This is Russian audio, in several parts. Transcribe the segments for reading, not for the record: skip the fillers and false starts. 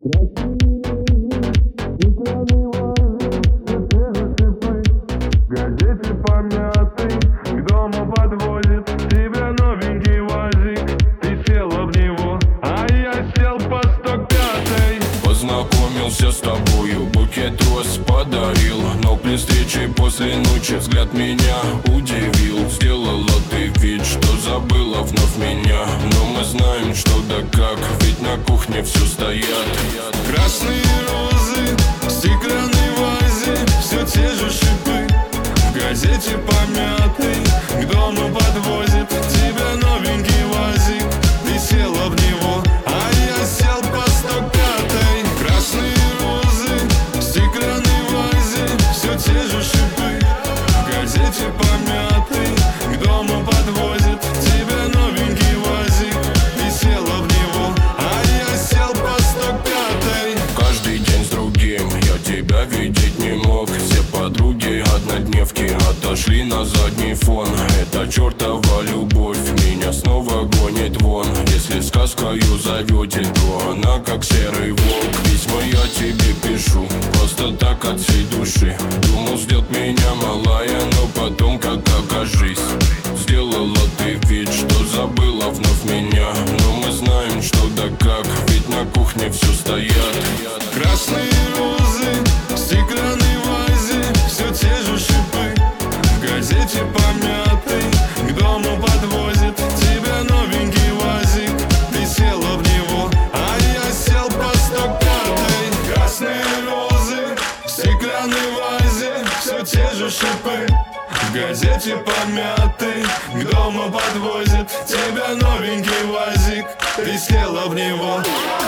Газете помятый, к дому подвозит тебя новенький УАЗик. Ты села в него, а я сел по 105-й. Познакомился с тобою, букет роз подарил, но при встрече после ночи взгляд меня удивил. Сделала ты вид, что забыла вновь меня, но мы знаем, что да как, ведь на кухне все стоят. Красные розы в стеклянной вазе, все те же шипы. В газете помятый, к дому подвозит тебя новенький УАЗик. Ты села в него, а я сел по 105-й. Красные розы в стеклянной вазе, все те же шипы. В газете помятый, к дому подвозит тебя новенький УАЗик. Ты села в него, а я сел по 105-й. Каждый день с другим я тебя видеть не мог. Все подруги однодневки отошли на задний фон. Эта чертова любовь меня снова гонит вон. Если сказкою зовете, то она как серый волк. Письма я тебе пишу просто так от всей души. Думал, ждет меня малая, но потом как окажись. Сделала ты вид, что забыла вновь меня, но мы знаем, что да как, ведь на кухне все стоят. Красные розы в стеклянной вазе, все те же шипы. В газете помятый, к дому подвозит тебя новенький УАЗик. Ты села в него, а я сел по 105-й. Красные розы в стеклянной вазе, все те же шипы. В газете помятый, к дому подвозит тебя новенький УАЗик. Ты села в него.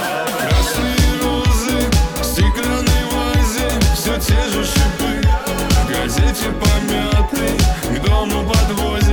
Красные розы в стеклянной вазе, все те же шипы. В газете помятый, к дому подвозит